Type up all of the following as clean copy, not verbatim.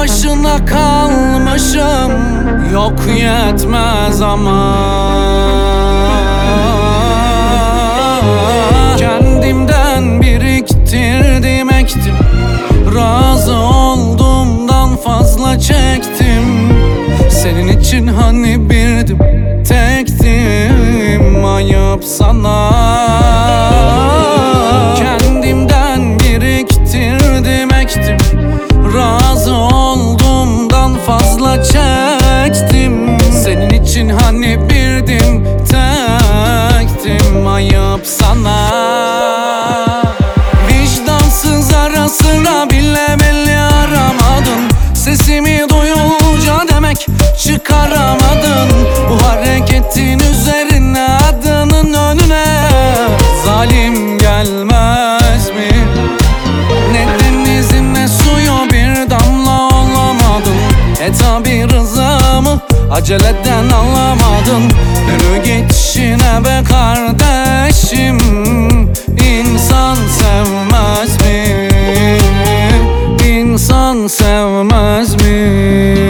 başına kalmışım, yok yetmez ama kendimden biriktirdim, ektim, razı olduğumdan fazla çektim. Senin için hani birdim, tektim, ayıp sana. Kendimden biriktirdim, ektim, razı olduğumdan fazla çektim. Senin için hani birdim, tektim, ayıp sana. Vicdansız ara sıra bile belli aramadın, sesimi duyunca demek çıkaramadın. Bu hareketin üzerine adının önüne zalim gelmez mi? Ne denizin ne suyu bir damla olamadın. Tabi rızamı aceleden alamadın. Yürü git işine be kardeşim, İnsan sevmez mi? İnsan sevmez mi?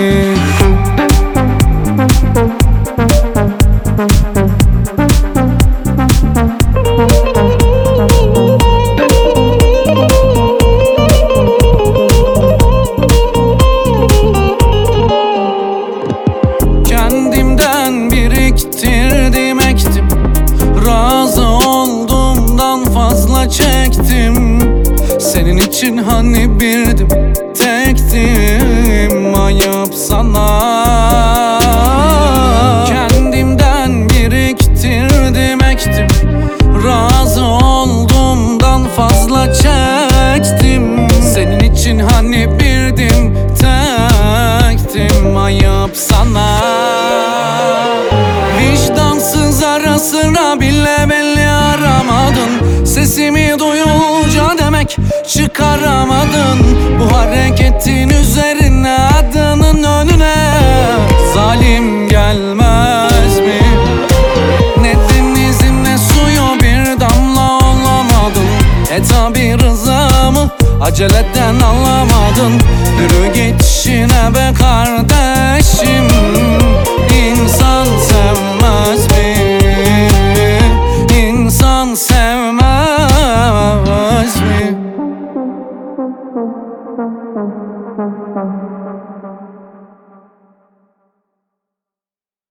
Kendimden biriktirdim, ektim, razı olduğumdan fazla çektim. Senin için hani birdim, tektim, ayıp sana. Kendimden biriktirdim, ektim, razı olduğumdan fazla çektim. Senin için hani birdim, tektim, ayıp sana. Vicdansız ara sıra bile belli aramadın, sesimi duyunca demek çıkaramadın. Bu hareketin üzerine adının önüne zalim gelmez mi? Ne denizin ne suyu bir damla olamadın. Tabi rızamı aceleden alamadın. Yürü git işine be kardeşim, İnsan sevmez mi? İnsan sevmez mi?